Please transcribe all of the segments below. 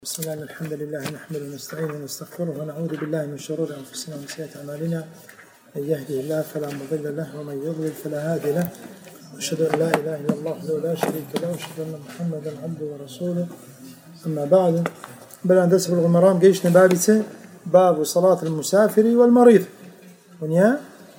بسم الله الحمد لله نحمده ونستعينه ونستغفره ونعوذ بالله من شرور أنفسنا ومن سيئات أعمالنا من يهده الله فلا مضل له ومن يضلل فلا هادي له وأشهد أن لا إله إلا الله وحده لا شريك له وأشهد أن محمدا عبده ورسوله أما بعد بلا ندرس بلغ المرام جيشنا بابته باب صلاة المسافر والمريض ونيا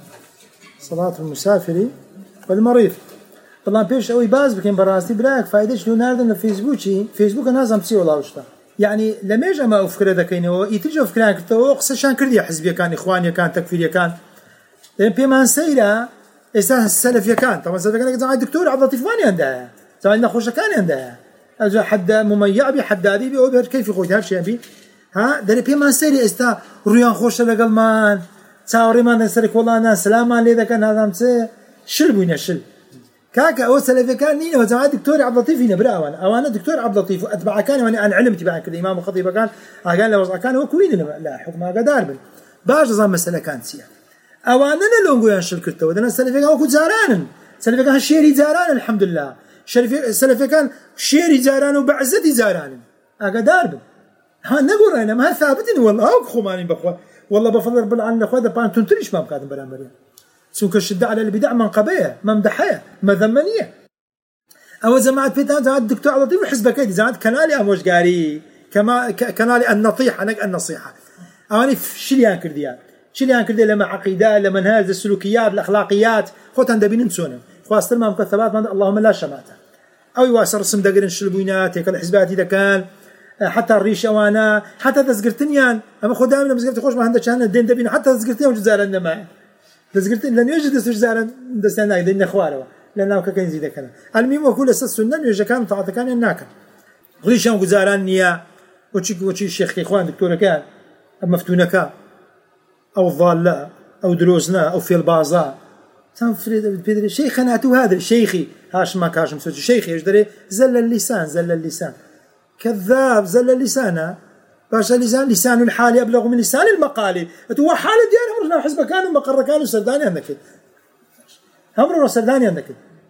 صلاة المسافر والمريض طبعا بيش أوي باز بكين براستي براك فايدش لو ناردن فيسبوك الناس عم تسيو الله وشتا يعني لما يجي ما أفكر ذا كينه يتجه أفكارك تو قصة كردي حزبية كان إخوانية كان تكفيرية كان لأن بيمان سيرة إسا السلفية كان طبعا السلفية كان زمان الدكتور عبد اللطيف واني عندها زمان نخوش كان عندها أجا حد مميع بي حد هذه بي أو كيف يخوي هالشيء بي ها ده بيمان سيرة إستا ريان خوش لقلمان تاوري ما نسرك والله ناس سلام عليه ذا كان هذا مسه شل بينا شل كاكا أو سلفي كان نينا وزمان دكتور عبد اللطيف هنا براوان أو أنا دكتور عبد اللطيف أتبع كان وأنا عن علم تبع كذا إمام الخطيب كان قال له كان هو كوين لا حكم هذا داربل باش زمان مسألة كانت سيا أو أنا لونجو ينشل كرتة ودنا سلفي كان وكو زاران سلفي كان شيري زاران الحمد لله سلفي كان شيري زاران وبعزتي زاران هذا داربل ها نقول أنا ما ثابتين والله أو خماني بخوا والله بفضل رب العالمين أخوة بان تنتريش ما بكاتم برامريا سونك الشدة على البدع منقبية ممدحية مذمنية أو زمات بيتان زمات الدكتور عبد اللطيف وحزب كيدي زمات كنالي أموش قاري كما كنالي النطيحة نك النصيحة أواني شليان كرديان لما عقيدة لما منهاج السلوكيات الأخلاقيات خوتان دبين نسونا خواستر ما مكثبات اللهم لا شماتة أو يواسر رسم دقرن شلبوينات هيك الحزبات إذا كان حتى الريش أوانا حتى تذكرتنيان أما خدام لما زكرت خوش ما عندك كان الدين دبين حتى تذكرتني وجزالا إنما تذكرتني لأن يوجد استجزالا دستنا يدين إخواره لأنه كان زيد كنا المهم وكل أساس السنة يوجد كان طاعة كان الناكر خليش يوم جزاران نيا وشي الشيخ إخوان دكتور كان مفتونك أو ضالة أو دروزنا أو في البازار تنفرد بدري شيخنا تو هذا شيخي هاش ما كاشم سوتش شيخي يجدري زل اللسان كذاب زل اللسان باش لسان الحال أبلغ من لسان المقال هو حال ديالهم رجنا حزب كانوا مقر كانوا سرداني عندك همرو سرداني عندك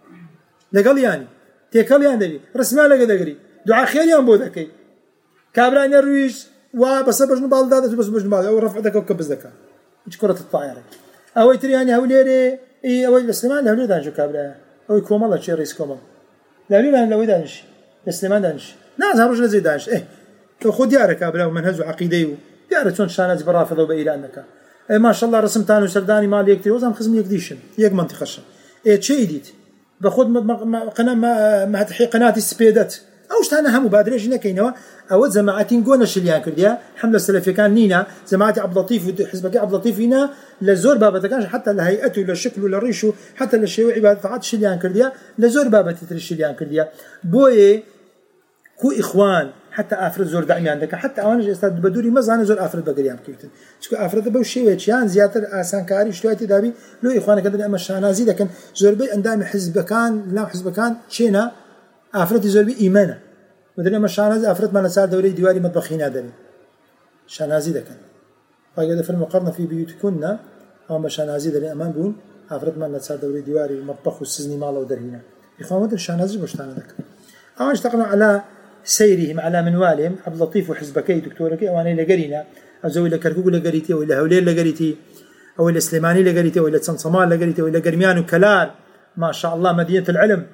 لقال يعني تيكل يعني رسمه لقى دغري دعاء خير يوم بودك كابران الرويش وبس بجن بالداد بس بجن بال او رفع دك وكبز دك كره الطائره او تري يعني هوليري اي او السلمان هولي دانش كابرا او كوم الله شي رئيس كوم لا بما لو دانش السلمان دانش ناس رجل زي دانش خذ ديارك كابرا ومنهج عقيدي ديارك شلون شانات برافض وبإلى انك ما شاء الله رسمتان وسرداني مال يكتي وزم خزم يكديشن يك منطقه شيء جديد باخذ قناه ما تحقيق قناه السبيدات اوش انا هم مبادره جينا كاينه او جماعتين قلنا شليان كرديا حمله السلفي كان نينا جماعه عبد اللطيف وحزب عبد اللطيف هنا لزور بابا كان حتى لهيئته للشكل وللريشه حتى للشيوعي بعد فعاد شليان كرديا لزور بابا تتر شليان كرديا بوي كو اخوان حتى افرد زور دعمي عندك حتى انا استاذ بدوري مزانه زور افرد بقريام كيتن شكو افرد بو شي ويتشان زياده اسان كاري شويتي دابي لو اخوانك قدر اما شانازي لكن زور بي اندام حزب كان لا حزب كان شينا افرد زور بي ايمانه مدري اما شانازي افرد ما صار دوري ديواري مطبخين هذا شانازي لكن فقد في المقارنه في بيوتكن او ما شانازي ده امان بون افرد ما صار دوري ديواري مطبخ والسزني ماله ودرهنا اخوان مدري شانازي بشتان لك او اشتغلوا على سيرهم على منوالهم عبد اللطيف وحزبكي دكتورك او انا لقرينا او زوي لكركوك لقريتي ولا هوليل لقريتي او الى سليماني لقريتي ولا صنصمان لقريتي ولا قرميان وكلار ما شاء الله مدينه العلم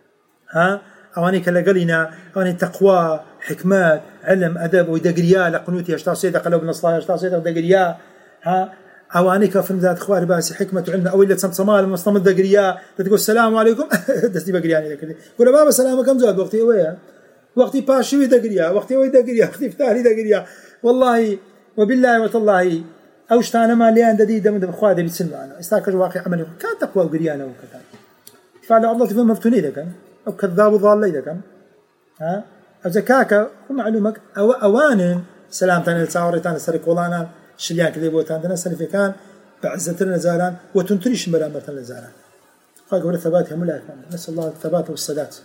ها اواني كلا قلينا اواني تقوى حكمات علم ادب ودقريا لقنوتي اشتاصيد قلب نصلاح اشتاصيد دقريا ها اواني كفن ذات اخوار باسي حكمه علم او الى صنصمان مصطمد دقريا تقول السلام عليكم دستي بقرياني لك قول بابا سلامك كم زاد وقتي ويا وقتي باشوي دقريا وقتي وي دقريا وقتي فتاري دقريا والله وبالله وتالله اوش انا ما لي عند دي دم اخوادي بتسن معنا استاكر واقع عملي كان تقوى وقريانا وكذا فعل الله تفهم مفتوني لك او كذاب وضال لك ها ازكاك ومعلومك او اوان سلامتنا لتصاورتنا سرك ولانا شليان كذي بوتاندنا سلفي كان بعزتنا زاران وتنتريش مرامتنا زاران قال الثبات هم لا نسال الله الثبات والسداد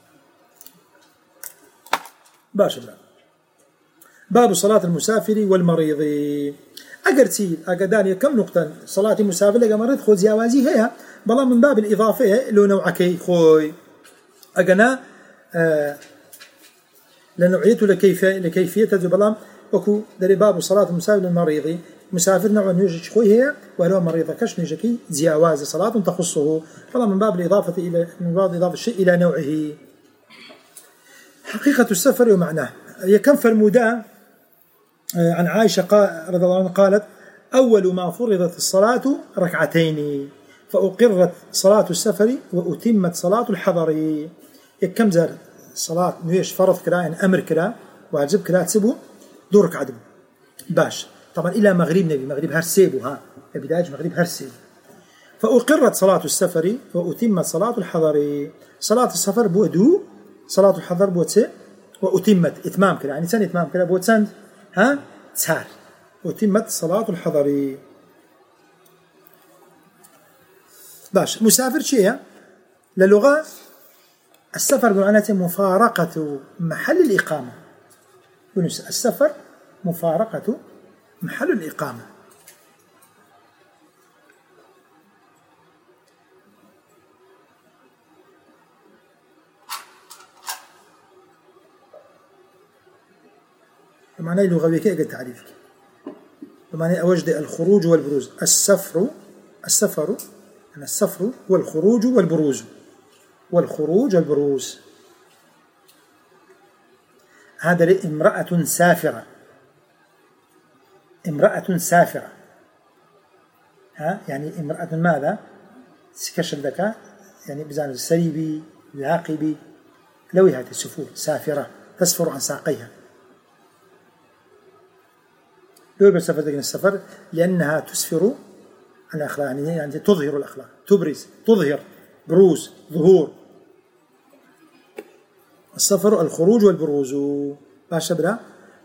باشا باب صلاة المسافر والمريض أقرتي أقداني كم نقطة صلاة المسافر لقى مريض خذ زيوازي هي بلا من باب الإضافة لو نوعكي خوي أقنا لنوعيته لكيفية بلام وكو دري باب صلاة المسافر للمريض مسافر نوع نيجي خوي هي ولو مريض كش نيجي جواز صلاة تخصه فلا من باب إضافة الشيء إلى نوعه. حقيقة السفر ومعناه هي كم فالمدى عن عائشة رضي الله عنها قالت أول ما فرضت الصلاة ركعتين فأقرت صلاة السفر وأتمت صلاة الحضر. كم زار صلاة نيش فرض كلا يعني أمر كلا واجب كلا تسبه دورك عدم باش طبعا إلى مغرب نبي مغرب هرسيبو ها بداية مغرب هرسيب. فأقرت صلاة السفر وأتمت صلاة الحضر. صلاة السفر بودو صلاة الحضر بوتسي وأتمت إتمام كلا يعني سن إتمام كلا بوتسن ها تسار وأتمت صلاة الحضر. باش مسافر شيء للغة السفر بمعنى مفارقة محل الإقامة. السفر مفارقة محل الإقامة. بمعنى لغوي كي قد تعريفك بمعنى أوجد الخروج والبروز. السفر هو الخروج والبروز. والخروج والبروز هذا امرأة سافرة. امرأة سافرة ها يعني امرأة ماذا سكشل ذكاء يعني بزان السريبي العاقبي لوي هذه السفور سافرة تسفر عن ساقيها. لو بالسفر ذلك السفر لأنها تسفر عن الأخلاق يعني تظهر الأخلاق تبرز تظهر بروز ظهور. السفر الخروج والبروز باشا بلا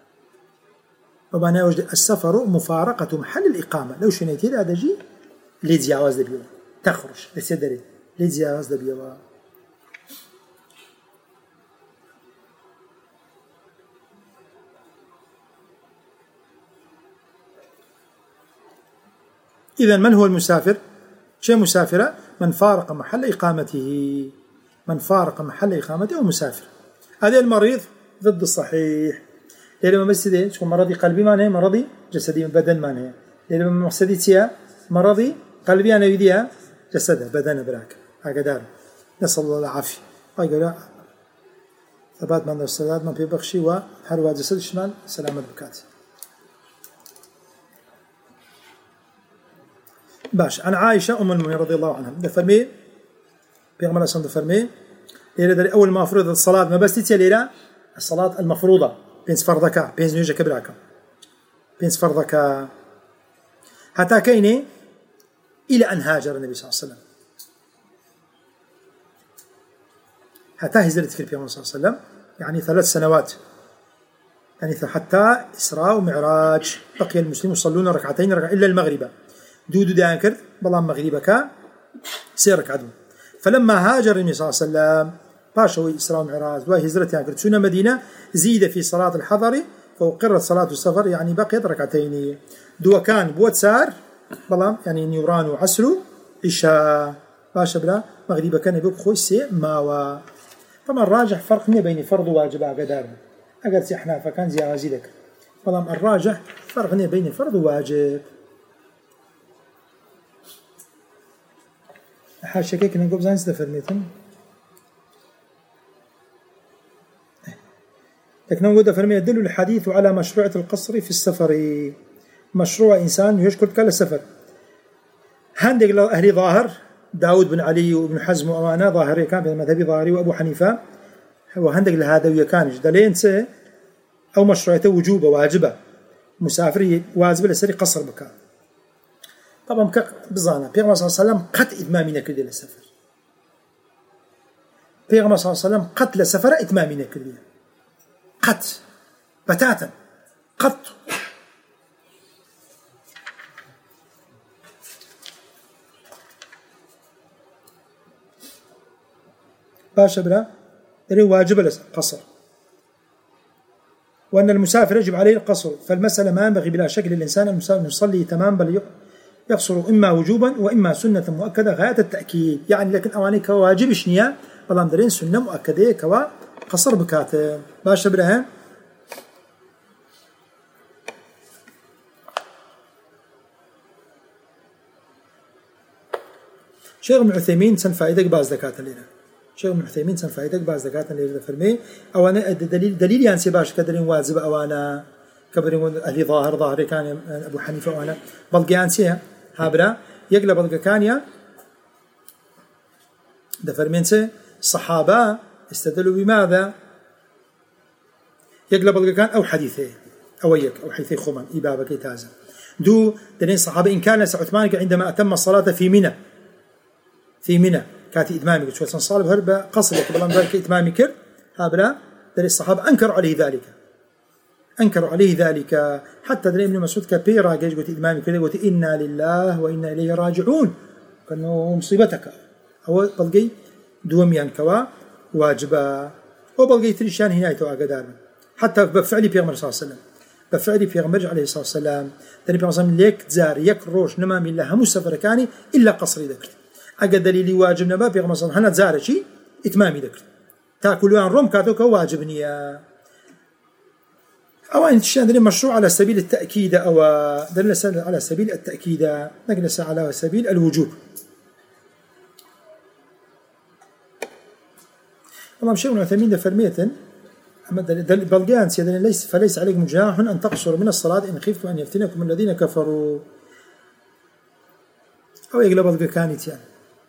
وبنا وجد السفر مفارقة محل الإقامة. لو شنيتي هذا جي ليتجاوز دبيوا تخرج لسيدري ليتجاوز دبيوا. إذا من هو المسافر؟ شيء مسافرة من فارق محل إقامته. من فارق محل إقامته أو مسافر. هذا المريض ضد الصحيح. لما مسدي شو مرضي قلبي ما هي مرضي جسدي بدن ما هي. لما مسدي تيا مرضي قلبي أنا يديها جسده بدن براك هكذا. نسأل الله العافية. أقول ثبات من الصلاة ما بيبخشي وحروا جسد الشمال سلامة بكات. باش عن عائشة أم المؤمنين رضي الله عنها دفرمي بيغمر أسان دفرمي ليلة أول ما فرضت الصلاة ما بس تتيا ليلة الصلاة المفروضة بينس فرضك بينس نيجا كبراك بينس فرضك حتى كيني إلى أن هاجر النبي صلى الله عليه وسلم حتى هجرت في النبي صلى الله عليه وسلم يعني 3 سنوات يعني حتى إسراء ومعراج بقي المسلمون يصلون ركعتين إلا المغرب دودو دانكر بلا مغربك سيرك عدو. فلما هاجر النبي صلى الله عليه وسلم باشوي إسراء ومعراج وهجرت يعني سنة مدينة زيد في صلاة الحضر فأقرت صلاة السفر يعني بقيت ركعتين دو كان بوت سار بلا يعني نيوران وعسر عشاء باشا بلا مغربك نبيك خوي سي ماوا. طبعا الراجح فرق بين فرض وواجب قدار أقل سيحنا فكان زيازي لك طبعا الراجح فرق بين فرض وواجب. حاشا كيك نقول زين استفرميتم لكن نقول فرمي يدل الحديث على مشروعية القصر في السفر. مشروع إنسان يشكل كل السفر هندق أهل ظاهر داود بن علي وابن حزم وأمانة ظاهري كان في المذهب ظاهري وأبو حنيفة وهندق لهذا ويكانش دلين سه أو مشروعيته وجوبة واجبة مسافري واجب لسري قصر بكاء. طبعا بزانا بيغمر صلى الله عليه وسلم قد إتمامنا كل السفر بيغمر صلى الله عليه وسلم قتل سفر إتمامنا كل قد بتاتا قط باشا بلا دري واجب القصر وأن المسافر يجب عليه القصر. فالمسألة ما ينبغي بلا شك للإنسان المسافر يصلي تمام بل يقصر إما وجوبا وإما سنة مؤكدة غاية التأكيد يعني لكن أواني كواجب شنيا بلام درين سنة مؤكدة كوا قصر بكاته باش ابراهيم. شيخ ابن عثيمين سن فائدة باز دكات الليلة. شيخ ابن عثيمين سن فائدة باز دكات الليلة فرمي أو أنا دليل يعني سباش كدرين واجب أو أنا كبرين أهلي ظاهر كان أبو حنيفة وأنا بلقي أنسيها هابرا يقلب بلقي كانيا دفرمينسي الصحابة استدلوا بماذا؟ يقلب بلقي كان أو حديثه أو حديثي خمان إبابة كيتازا دو دلين الصحابة إن كان عثمان عندما أتم الصلاة في منى كانت إتمامي كرت وسن صالب هرب قصدك بلان ذلك إتمامي كرت هابلا دلين الصحابة أنكروا عليه ذلك حتى دلين ابن مسعود كبيرا جيش قلت إتمامي كرت قلت إنا لله وإنا إليه راجعون كأنه مصيبتك أو بلقي دوميان كوا واجبا وبلقي تريشان هنا يتوقع قدار حتى بفعلي بيغمر صلى الله عليه وسلم بفعلي بيغمر عليه الصلاة والسلام دلين بيغمر صلى الله عليه وسلم ليك تزار يك روش نمام الله همو سفر كاني إلا قصري ذكرت أجد دليلي واجب نبا بيغمر صلى الله عليه وسلم هنا تزار شيء إتمامي ذكرت تاكلوا عن روم كاتوك واجبني أو أن تشان دليل مشروع على سبيل التأكيد أو دليل على سبيل التأكيد نجلس على سبيل الوجوب. طبعا شيخ ابن عثيمين فرمية بلقيان سيدنا فليس عليكم جناح أن تقصروا من الصلاة إن خفتم أن يفتنكم الذين كفروا أو يقلب بلقى كانت يعني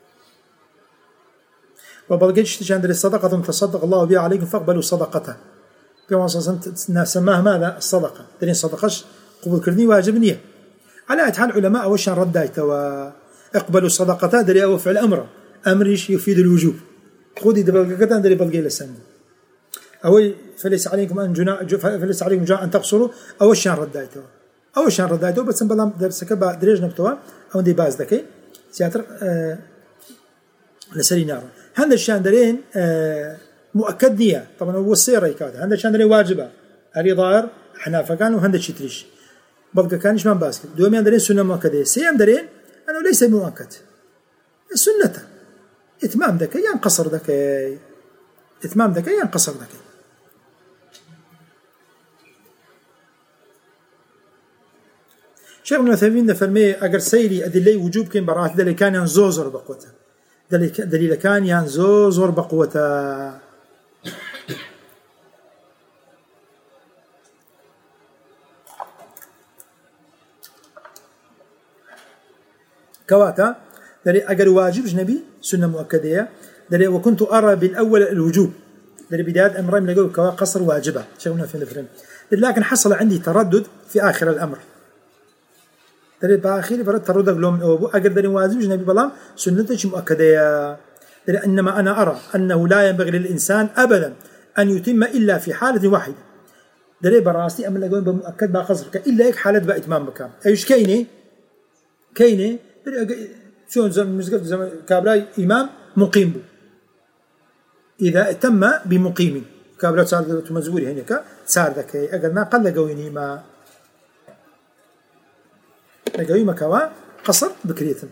وبلقيتش تشان دليل صدقة تصدق الله بها عليكم فاقبلوا صدقته كما سماه ماذا الصدقة دليل صدقش قبول كردني واجبني على أتحال علماء وشان ردايته واقبلوا صدقته دليل أو فعل أمرش يفيد الوجوب خذي دبلغة دري بلغي لسان أو فليس عليكم جناح أن تقصروا أو شان ردايته بس بلام درسك دريج نبتوا أو دي باز دكي سياتر لسري نار هذا الشان درين مؤكد نية طبعا هو السير يكاد هذا الشان درين واجبة هذه ظاهر إحنا فكان وهذا شيء تريش بلغ كانش من باسكت دوميان درين سنة مؤكدة سيام درين أنا ليس مؤكد السنة إتمام ذكي ينقصر ذكي شيخ ابن عثيمين فرمي أجر سيري أدلي وجوب كين برات دليل كان ينزوزر بقوته دليل كان ينزوزر بقوته كواتا دليل أجر واجب جنبي سنة مؤكدة دليل وكنت أرى بالأول الوجوب دليل بداية أمرين من يقول قصر واجبة شيخ ابن عثيمين لكن حصل عندي تردد في آخر الأمر دليل بآخر فرد تردد لهم أبو أجر دليل واجب جنبي بلام سنة مؤكدة دليل إنما أنا أرى أنه لا ينبغي للإنسان أبدا أن يتم إلا في حالة واحدة دليل براسي أما يقول بمؤكد بقصر إلا هيك حالة بإتمام مكان أيش كيني شون زمان كابلاي إمام مقيم بو إذا تم بمقيم كابلاي صار مزوري هناك صار ذكي أجرنا قل جويني ما لجوي مكوا قصر بكريتم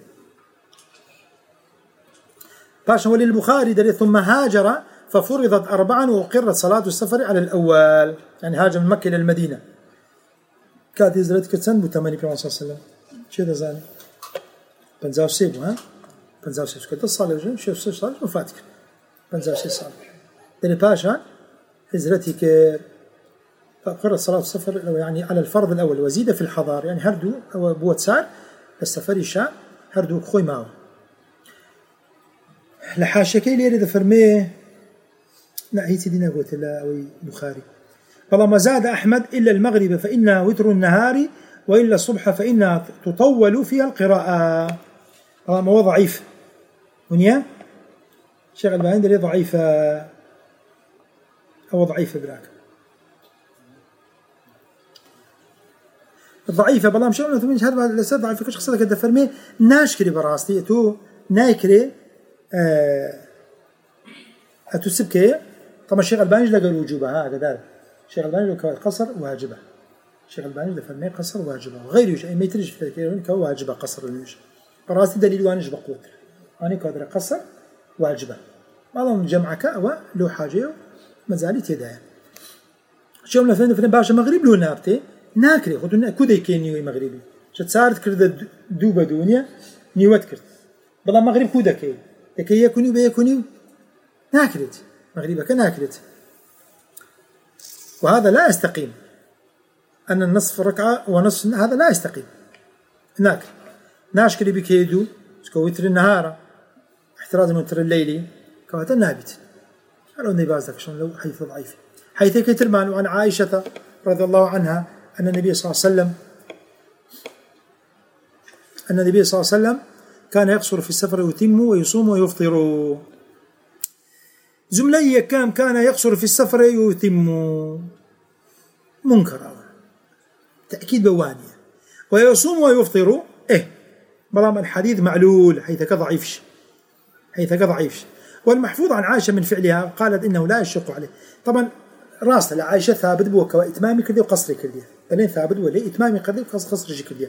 باشا ولي البخاري دليل ثم هاجر ففرضت 4 وأقرت صلاة السفر على الأول يعني هاجر من مكة إلى المدينة كانت هجرة كتسن بثمانية صلى الله عليه وسلم شو ذا زاني بنزاو سيبو ها بنزاو سيبو كده صار وجه شو صار وفاتك بنزاو سيب صار دليل باشا هجرتك فأقرت صلاة السفر يعني على الفرض الأول وزيد في الحضار يعني هردو أو بوت سار السفر الشاء هردو خوي معه لحاشكي لي إذا فرميه لا هي سيدنا قلت لا أو بخاري فلا ما زاد أحمد إلا المغرب فإنها وتر النهار وإلا الصبح فإنها تطول فيها القراءة ما هو ضعيف ونيا شغل بعند لي ضعيفة أو ضعيفة براك الضعيفة بلام شغلنا ثمين شهر بعد لسه ضعيف كش خصلك كده فرمي ناشكري براستي تو نايكري أتسبكي طبعا الشيخ الباني لقى الوجوبة ها كذا الشيخ الباني لقى قصر واجبة الشيخ الباني لفرمي قصر واجبة وغير يوجد ما يترجف في الكلام كواجبة قصر الوجه براستي دليل وانش بقوت أنا قادر قصر واجبة بعضهم جمعك أو لو حاجة مزالي تدايا شو من فين باش مغرب لو نابتي ناكري خدنا كودي كينيوي مغربي شت صارت كرد دوبا دنيا نيوت كرد بلا مغرب كودا كي يكوني بيكوني ناكرت مغربا كناكرت وهذا لا يستقيم أن النصف ركعة ونصف هذا لا يستقيم ناكر ناشكري بكيدو سكويتر النهار احتراز من وتر الليلي كواتا نابت قالوا اني بازك شلون لو حيث ضعيف حيث كترمان وعن عائشة رضي الله عنها أن النبي صلى الله عليه وسلم كان يقصر في السفر ويتم ويصوم ويفطر زملي كان يقصر في السفر ويتم منكر تأكيد بوانية ويصوم ويفطر بلام الحديث معلول حيث كضعيفش والمحفوظ عن عائشة من فعلها قالت إنه لا يشق عليه طبعا راسل لعائشة ثابت بوكا إتمامي كردي وقصري كردي بلين ثابت ولي إتمامي كردي وقصري كردي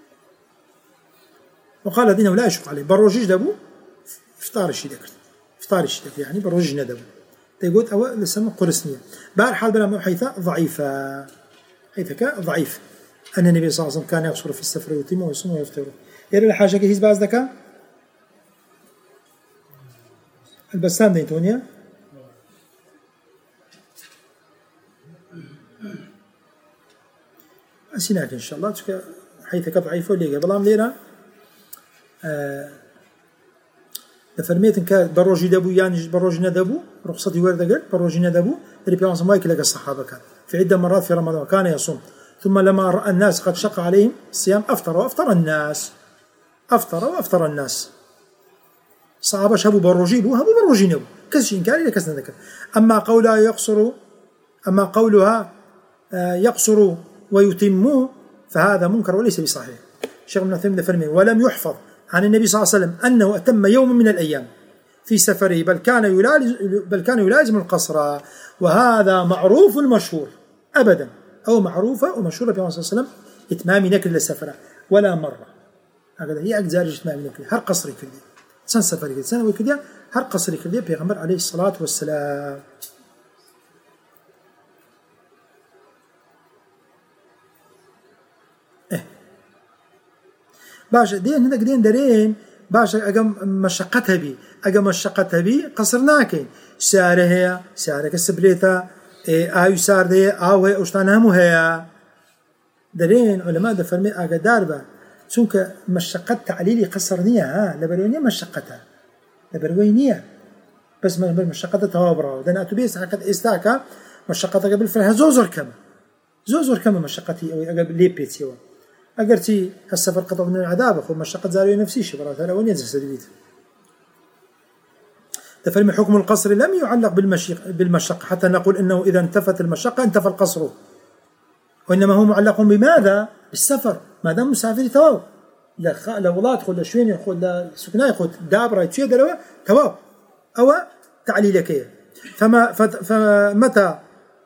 وقالت إنه لا يشق عليه بروجيج دابو إفطار الشيء يعني بروجيج ندابو تقول أو لسمى قرسنية بحال بلا حيث ضعيفة ضعيف أن النبي صلى الله عليه وسلم كان يقصر في السفر ويتم ويصوم ويفطر يرى الحاجة كيس باز دكا البسام دين تونيا أسيناك إن شاء الله حيث كضعيف وليك بلام ليرة فرميتن كبروجي دابو يعني بروجي ندابو رخصتي ورد قال بروجي ندابو اللي بيعصم وايك لقى الصحابة كان في عدة مرات في رمضان كان يصوم ثم لما رأى الناس قد شق عليهم الصيام أفطر وأفطر الناس صحابة شابوا بروجي نبو كسش إنكاري لكسنا ذكر أما قولها يقصر ويتم فهذا منكر وليس بصحيح شيخ ابن عثيمين فرمي ولم يحفظ عن النبي صلى الله عليه وسلم أنه أتم يوم من الأيام في سفره بل كان يلازم القصر وهذا معروف مشهور أبدا أو معروفة ومشهورة في صلى الله عليه وسلم إتمام نكر للسفرة ولا مرة هكذا هي أجزار إتمام نكر هر قصري كردي سن سفري كردي سنوي كردي هر قصري كردي بيغمبر عليه الصلاة والسلام باش دين هناك دين دارين باش أجا مشقتها بي قصرناكين سعرها كسبليتها آيو سار ده آوه أشتانها مهيا دارين علماء ده فرمي أجا داربا سونك مشقت تعليلي قصرنيها لبروينية مشقتها لبروينية بس مشقتها توابرا دنا أتوبيس حكت إستاكا مشقتها قبل فرها زوزر كم مشقتي أو أجا ليبيت يوا أجرتي السفر قطع من العذاب أخو مشقة زارية نفسي شبرا ثلا وين ينزل سدبيت تفرم حكم القصر لم يعلق بالمشقة حتى نقول إنه إذا انتفت المشقة انتفى القصر وإنما هو معلق بماذا؟ بالسفر ما دام مسافر ثواب لا ولا تدخل لا شوين يدخل لا سكناء يدخل دابرة يتشي دلوا ثواب أو تعليلك فمتى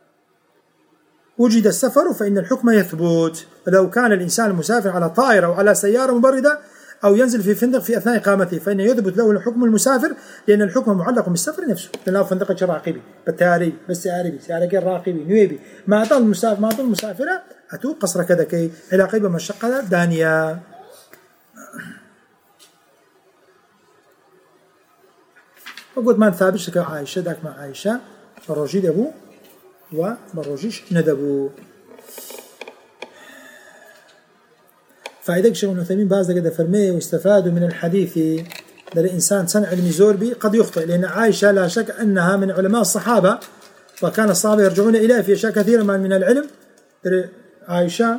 وجد السفر فإن الحكم يثبت لو كان الإنسان المسافر على طائرة أو على سيارة مبردة أو ينزل في فندق في أثناء إقامته فإن يثبت له الحكم المسافر لأن الحكم معلق بالسفر نفسه لا فندقة راقبي بالتاري بالسياري سيارة راقبي نويبي ما ضل المسافرة أتو قصر كذا كي علاقة مشقة دانية وقلت ما نثابش كعائشة ذاك مع عائشة الرجي دبو وبروجيش ندبو فإذا شيخ ابن عثيمين بعض كده فرميه واستفادوا من الحديث للإنسان صنع علمي زوربي قد يخطئ لأن عائشة لا شك أنها من علماء الصحابة وكان الصحابة يرجعون إليها في أشياء كثيرة من العلم عائشة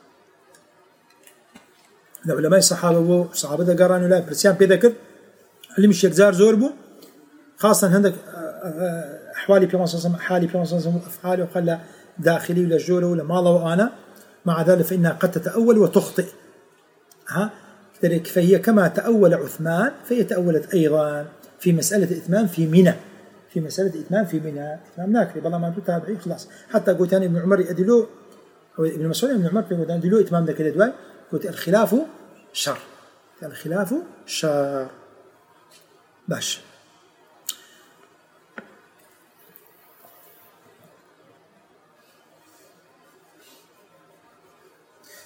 العلماء الصحابة وصحابة قرانوا لا برسيان بذكر علم الشيخ زار زوربو خاصة عندك أحوالي في مصر حالي في مصر أفعالي وقال داخلي ولا جوله ولا ماله وأنا مع ذلك فإنها قد تتأول وتخطئ فهي كما تأول عثمان فهي تأولت أيضا في مسألة إتمام في منى إتمام ناكري بالله ما تتابعي خلاص حتى قلت أنا ابن عمر أدلو ابن مسعود ابن عمر يقول أدلو إتمام ذاك الأدواء قلت الخلاف شر باش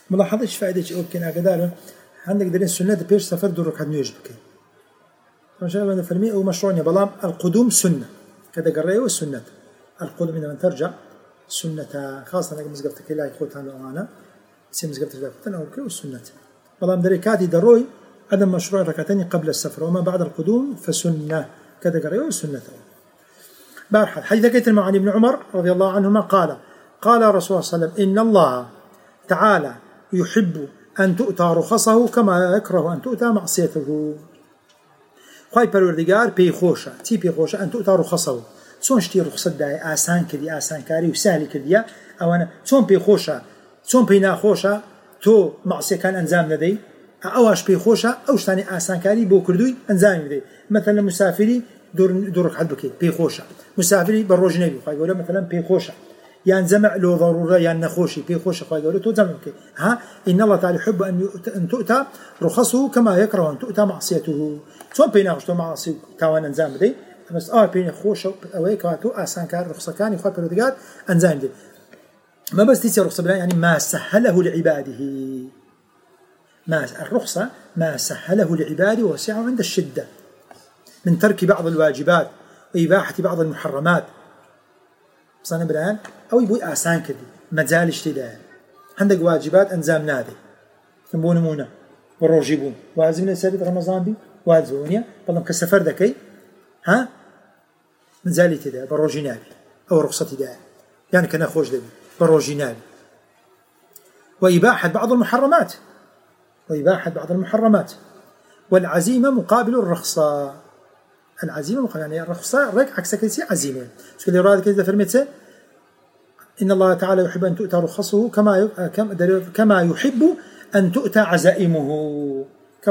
ملاحظة إيش فائدة إيش يمكن أقدر عندك دليل سنة بيش سفر دور ركعة نيوج بكي إن شاء الله فرمي أو مشروع بلام القدوم سنة كذا قريه والسنة القدوم عندما ترجع سنة خاصة أنا مزقفتك لا يخوت عنه أنا سيم مزقفتك لا يخوت عنه والسنة بلام دريكاتي دروي عدم مشروع ركعتين قبل السفر وما بعد القدوم فسنة كذا قريه والسنة بارحل حديث كيتر عن ابن عمر رضي الله عنهما قال رسول الله صلى الله عليه وسلم إن الله تعالى يحب أن تؤتى رخصه كما يكره أن تؤتى معصيته خواهي پروردگار بيخوشة تي بيخوشة أن تؤتى رخصه چون شتي رخصت داي آسان كدي آسان كاري وسهل كدي أو أنا چون بيخوشة چون بيناخوشة تو معصية كان أنزام ندي أواش بيخوشة أو شتاني آسان كاري بو كردوي أنزام ندي مثلا مسافري دورك حد بكي بيخوشة مسافري بالروج نبي خواهي يقول مثلا بيخوشة يعني زمع له ضرورة يعني نخوشي بيخوشة خواهي يقول تو زمع بكي إن الله تعالى يحب أن تؤتى رخصه كما يكره أن تؤتى معصيته شون بيناخوش تو معصي تاوان أنزام ندي بس بين خوش أو كاتو آسان كار رخصة كان يخاف بالودقات أنزام دي ما بس تيجي رخصة بلا يعني ما سهله لعباده ما الرخصة ما سهله لعباده وسعه عند الشدة من ترك بعض الواجبات وإباحة بعض المحرمات صار برهان أو يبوي آسان كذي مجال اشتداء عندك واجبات أنزام نادي تنبون مونا والروجيبون وازمنا سالة رمضان بي وازونيا طبعا كسفر ذكي مزالي تدا بروجي نابي أو رخصة دا يعني كان خوش دبي بروجي نابي وإباحة بعض المحرمات والعزيمة مقابل الرخصة العزيمة مقابل يعني الرخصة رك عكس كيسي عزيمة شو اللي راد كذا فرمته إن الله تعالى يحب أن تؤتى رخصه كما يحب أن تؤتى عزائمه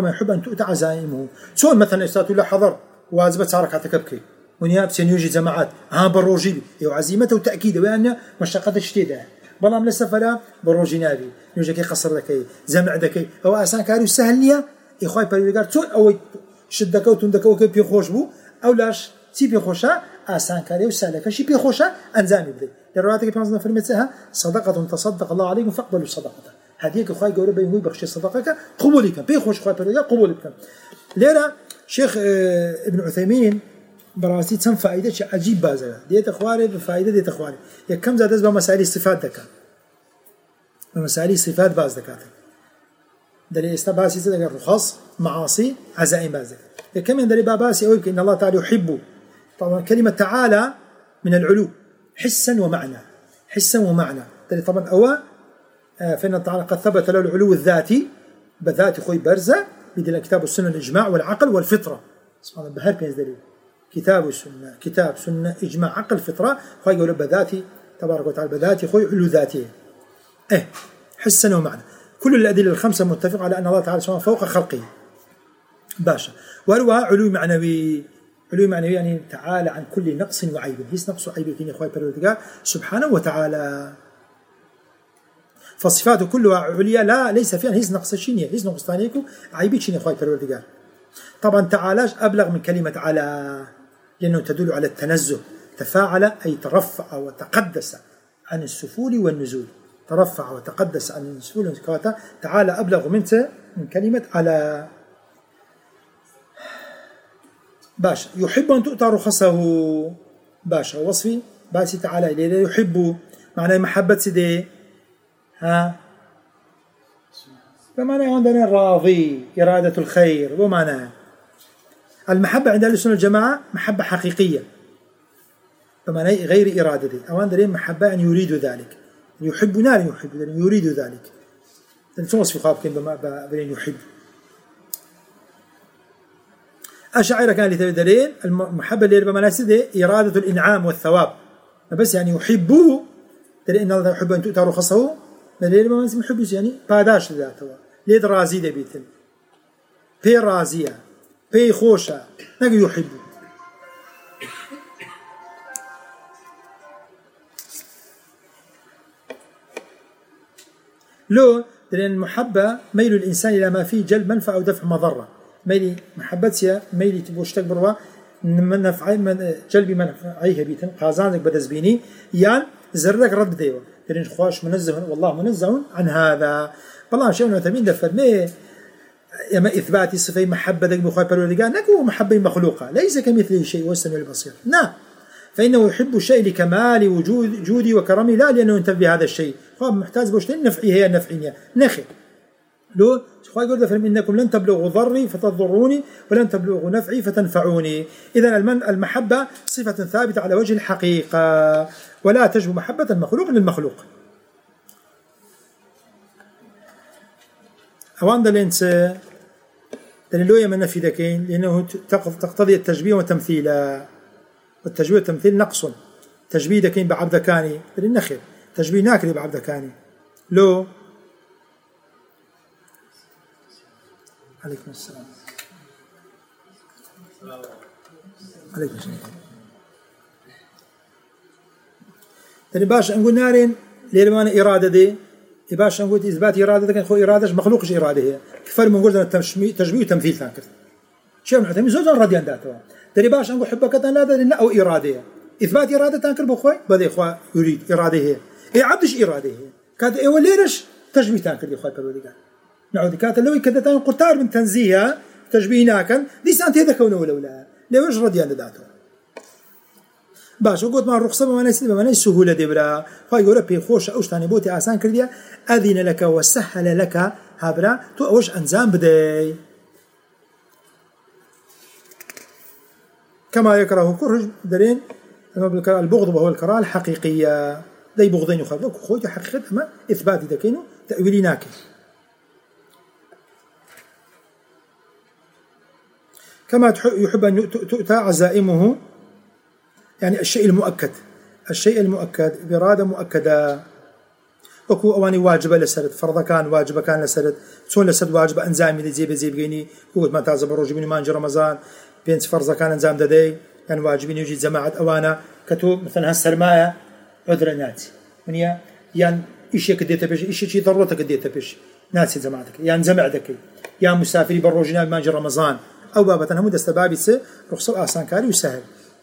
شون مثلا استاذ لا حضر واجبة سارك بكي ونياب سنيوجي جماعات بروجي وعزيمته وتأكيده وأن مشقة الشتيدة بلام لسفلا بروجي نابي نيوجي كي قصر ذكي زمع ذكي أو أسان كاريو سهل نيا إخوي بريقار شون أو شدك وتندك وكي بيخوش بو أو لاش تي بيخوشا أسان كاريو سهلك شي بيخوشا أنزامي بدي لروايتك بيانزنا فرمتها صدقة تصدق الله عليكم فاقبلوا صدقته هديك أخوي قولوا بينه بخشي صدقك قبولك بيخوش أخوي بريقار قبولك ليرا شيخ ابن عثيمين براسي تم فائدة شيء عجيب بازها ديت أخواري بفائدة ديت أخواري كم زادت بمسائل الصفات دكا بمسائل الصفات باز دكاتك دليل استباسي تذكر رخص معاصي عزائم باز دكا كم يندري باباسي أقول إن الله تعالى يحب طبعا كلمة تعالى من العلو حسا ومعنى دليل طبعا أول فإن تعالى قد ثبت له العلو الذاتي بذات خوي برزة بدل الكتاب والسنة الإجماع والعقل والفطرة سبحان الله بهر بينز دليل كتاب سنة إجماع عقل فطرة خوي يقول بذاتي تبارك وتعالى بذاتي خوي علو ذاتي حسا ومعنى كل الأدلة الخمسة متفق على أن الله تعالى سبحانه فوق خلقه باشا وهو علو معنوي يعني تعالى عن كل نقص وعيب هيس نقص وعيب كين خوي برودقا سبحانه وتعالى فصفاته كلها عليا لا ليس فيها هيس نقص شينية هيس نقص ثانيكو عيب شينية خوي برودقا طبعا تعالاش أبلغ من كلمة على لأنه تدل على التنزه تفاعل أي ترفع وتقدس عن السفول والنزول ترفع وتقدس عن السفول والنزول تعالى أبلغ من كلمة على باشا يحب أن تؤتى رخصه باشا وصفي باسي تعالى إليه يحب معناه محبة سيدي فمعنى عندنا راضي إرادة الخير ومعنى المحبة عند أهل السنة والجماعة محبة حقيقية فمعنى غير إرادتي أو عندنا محبة أن يريد ذلك يحبنا يريد ذلك ثم وصف خاب كلمة بين يحب أشاعرة كان لتبدلين المحبة اللي يربى مناسده إرادة الإنعام والثواب بس يعني يحبه ترى إن الله يحب أن تؤتى رخصه اللي يربى مناسده يحبه يعني باداش ذاته ليد رازي دبيتن بي رازية بي خوشة نقول يحبه لو لأن المحبة ميل الإنسان إلى ما فيه جلب منفعة أو دفع مضرة ميلي محبتها ميلي تبوش تكبروا من نفعي من جلب منفعيه بيتن قازانك بدزبيني يعني زرك رد ديوه لأن خواش منزه والله منزه عن هذا بلان شيء من تمين دفرمي اما اثبات صفه محبه ذك بخوي بالودقان نكو محبه مخلوقه ليس كمثله شيء هو السميع البصير نعم فانه يحب الشيء لكمال وجودي وكرمي لا لانه ينتفع بهذا الشيء هو محتاج بوشتين نفعي هي نفعيه نخي لو خوي يقول فهم انكم لن تبلغوا ضري فتضروني ولن تبلغوا نفعي فتنفعوني اذا المحبه صفه ثابته على وجه الحقيقه ولا تشبه محبه المخلوق للمخلوق اوان دلينس دليلوية من نفي ذكين لأنه تقتضي التشبيه والتمثيل والتشبيه والتمثيل نقص تشبيه ذكين بعبد كاني للنخير تشبيه ناكري بعبد كاني لو عليكم السلام عليكم السلام يعني باش نقول نارين ليرمان إرادة دي باش نقول إثبات إرادة كان خو إرادة مخلوقش إرادة هي كفر من قلنا تشبيه وتمثيل ثانكر شيء من عتمي زوج رديان ذاته دري باش نقول حبك لا لأن أو إرادة إثبات إرادة ثانكر بخوي بدي إخوة يريد إرادة هي إيه عبدش إرادة هي كاد إيه وليرش تشبيه ثانكر بخوي بالودي قال نعود كات لو كذا ثاني قرطار من تنزيهها تشبيهنا كان دي سانت هذا كونه ولا ولا ليش رديان ذاته باش وقت ما الرخصة ما نيس سهولة دبرا فيقول بي خوش أوش تاني بوتي آسان كرديا أذن لك وسهل لك هبرا تو أوش أنزام بدي كما يكره كرج درين البغض وهو الكراهة الحقيقية دي بغضين يخالفوك خوتي حقيقة أما إثبات دكينو تأويلي ناكي كما يحب أن تؤتى عزائمه يعني الشيء المؤكد بإرادة مؤكدة وكو أواني واجبة لسرد فرض كان واجبة كان لسرد سون لسرد واجبة أنزامي لزي بغيني قوت ما تعزب الرجبين مانج رمضان بين فرض كان أنزام ددي يعني واجبين يجي جماعة أوانا كتو مثلا هالسرماية عذر ناتي ونيا يعني إيش كديت بيش إيش شيء ضرورتك كديت بيش ناتي جماعتك يعني جماعتك يا مسافري بالروجين مانج رمضان أو بابا هم دستبابي سه رخصة آسان كاري وسهل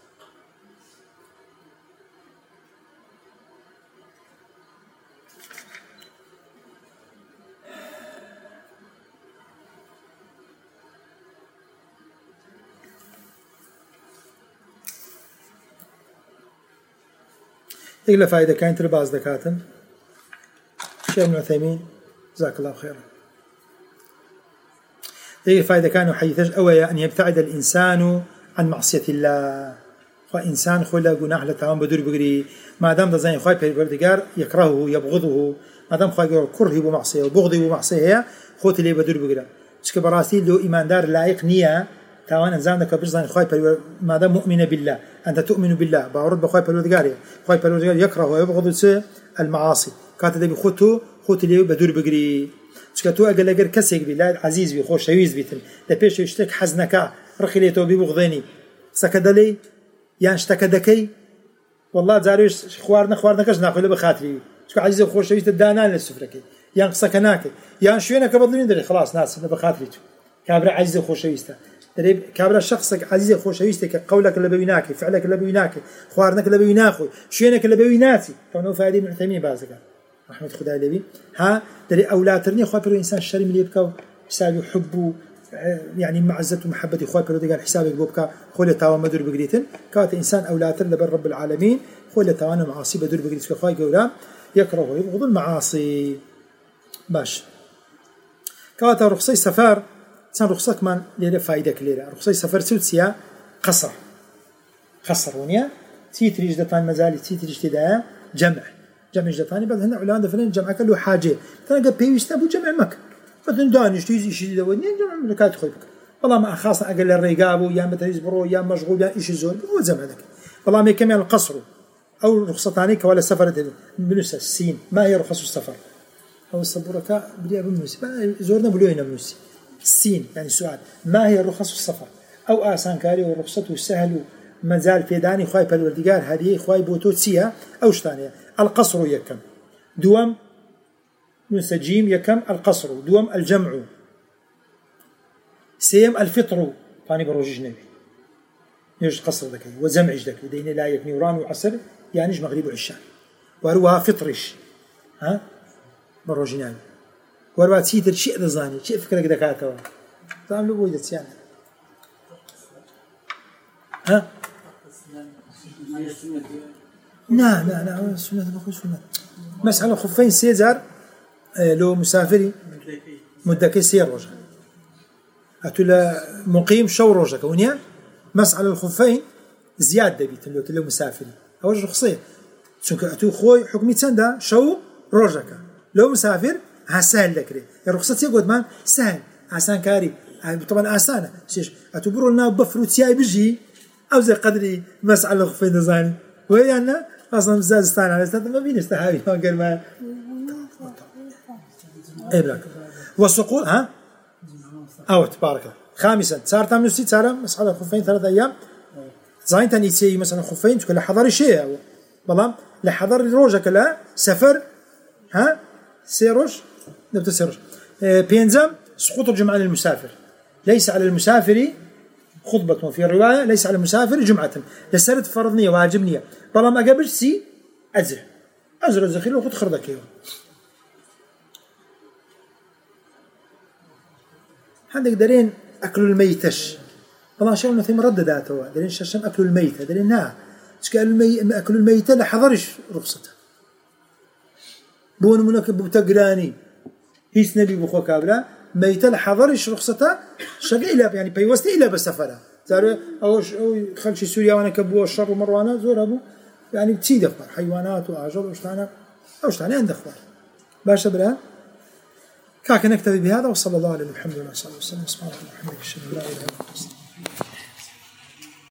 إلا فائدة كانت رباز دكاتن شيخ ابن عثيمين جزاك الله خيرا إلا فائدة كانوا حيثج أويا أن يبتعد الإنسان عن معصية الله فإنسان خلا جناح لتهم بدور بقري ما دام دزين خايف بالبردقار يكرهه يبغضه ما دام خايف كره بمعصية وبغضه بمعصية خوت اللي بدور بقرا شك براسي له إيمان دار لايق نية تاوان أنزامك برزان خايف ما دام مؤمن بالله أنت تؤمن بالله بعرض بخايف بالبردقار خايف بالبردقار يكره ويبغض المعاصي كاتب بخوته خوت اللي بدور بقري شكتو أقل أجر كسيك بالله عزيز بيخوش شويز بيتن لبيش يشتك حزنك رخيلته ببغضني سكدلي يعني اشتكدكي والله زاريش خوارنا كش ناخذ بخاطري شكو عزيز وخوش شويز الدانان للسفركي يعني سكناك يعني شوينا كبضلين دري خلاص ناس بخاطري كابر عزيز وخوش شويسته دري كابر شخصك عزيز وخوش شويسته قولك اللي بيناكي فعلك اللي بيناكي خوارنك اللي بيناخو شوينك اللي بيناتي كانوا فادي من عثيمين بازك رحمة خداي لبي ها دري أولادرني خواب الإنسان الشريم اللي يبكى حسابي حبه يعني معزة ومحبة خواب الرد قال حسابك بوبكى خول تاوان مدور بقريتن كات إنسان أولادر لبر رب العالمين خول تاوان معاصي بدور بقريت في خواي جولا يكره ويبغض المعاصي باش كات رخصي سفر سان رخصة كمان ليه فائدة كليرة رخصي سفر سوتسيا قصر ونيا تيتريج دتان مزالي تيتريج تدا جمع جدتاني بعد هنا علان دفنين جمع كله حاجة تلقى بيوست أبو جمع مك مثلا دانش تيجي شيء دوّني جمع ملكات خويك والله ما خاصة أقل الرقابو يا متريز برو يا مشغول يا إيش زول هو زمع لك والله ما كمل القصر أو رخصتاني كولا سفر بنوس السين ما هي رخص السفر أو الصبورة بدي بنوس زورنا بلوينا بنوس السين يعني السؤال ما هي رخص السفر أو آسان كاري ورخصته السهل مازال في داني خواي بالوردقار هذه خواي بوتوتسيها أو شتانية القصر يكم دوام نسجيم يكم القصر دوام الجمع سيم الفطر طاني بروج جنبي يوجد قصر ذكي وزمع ذكي دين لا يكني وران وعصر يعني مغرب وعشاء وروها فطرش ها بروج جنبي ورواتي ترشيء ذزاني شيء فكرك دكاتوا طبعا لو بويدت يعني ها لا سنة بخوش سنة مسألة خفين سيزار لو مسافري مدكي سير رجع أتولا مقيم شو رجع كونيا مسألة الخفين زيادة بيت اللي تلو مسافري أوجه رخصية شنك أتو خوي حكمي تسندا شو رجع لو مسافر هسهل لك الرخصة يقول مان سهل عسان كاري طبعا آسانة شيش أتبرو لنا بفروتياي بيجي أو زي قدري مسألة الخفين دزاني وهي أنا أصلا مزازستان على استاذ ما بين استحاوي ما قال ما إبراك والسقوط ها أو تبارك الله خامسا صار تام نسيت صار مسألة الخفين 3 أيام زين تاني تسي مثلا خفين تقول لحضر شيء والله لحضر روجك لا سفر ها سيروش نبدأ سيروش بينزم سقوط الجمعة للمسافر ليس على المسافر خطبة في الرواية ليس على المسافر جمعة لسرت فرضنية واجبنية طالما ما قبل سي أزر الزخيل وخد خردك يوم عندك دارين أكل الميتش طبعا شغل مثل مردداته دارين شاشم أكل الميتة دارين نا أكل الميتة لحضرش رخصته بون منك بتقراني هيس نبي بخو كابلا ميتة لحضرش رخصته شقي إلى يعني بيوستي إلى بسفرة زارو أو خلشي سوريا وانا كبوا الشر ومروانا زور أبو يعني بتسيد أخبار حيوانات وأعجر وشتانا عند أخبار باشا بلا كاك نكتفي بهذا وصلى الله على محمد وعلى آله وصحبه وسلم. سبحانك اللهم وبحمدك أشهد أن لا إله إلا أنت